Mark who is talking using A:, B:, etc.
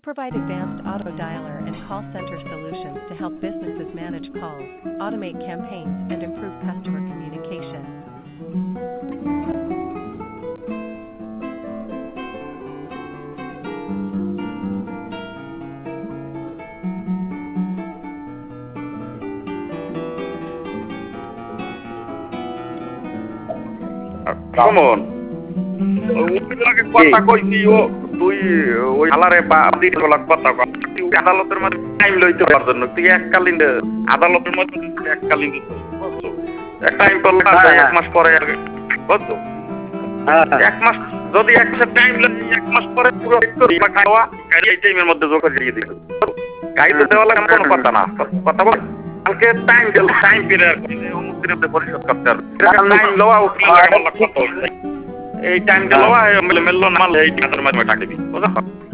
A: provide advanced auto dialer and call center solutions to help businesses manage calls, automate campaigns, and improve customer communication.
B: Suman, কথা কইছি ও তুই ওই আলারে বাদি বলা কথা কর। তুই আদালতের মধ্যে টাইম লইতে পারার জন্য তুই এককালীন আদালতের মধ্যে এককালীন টাইম করলে এক মাস পরে বুঝছো? এক মাস যদি এক মাসের টাইম লাগে, এক মাস পরে পুরো খাওয়া এই টাইমের মধ্যে জোগাড় দিয়ে দিবে। গাইতে দেওয়া লাগে কোনো কথা না, কথা বল। কালকে টাইম দিল, টাইম পেলে আর অমুক দিনের মধ্যে পরিশোধ করতে হবে। টাইম লওয়া ও এই টাইম দিল এই মেললো না মাল এই টাকার মাধ্যমে টাকা দিবি, বুঝছো?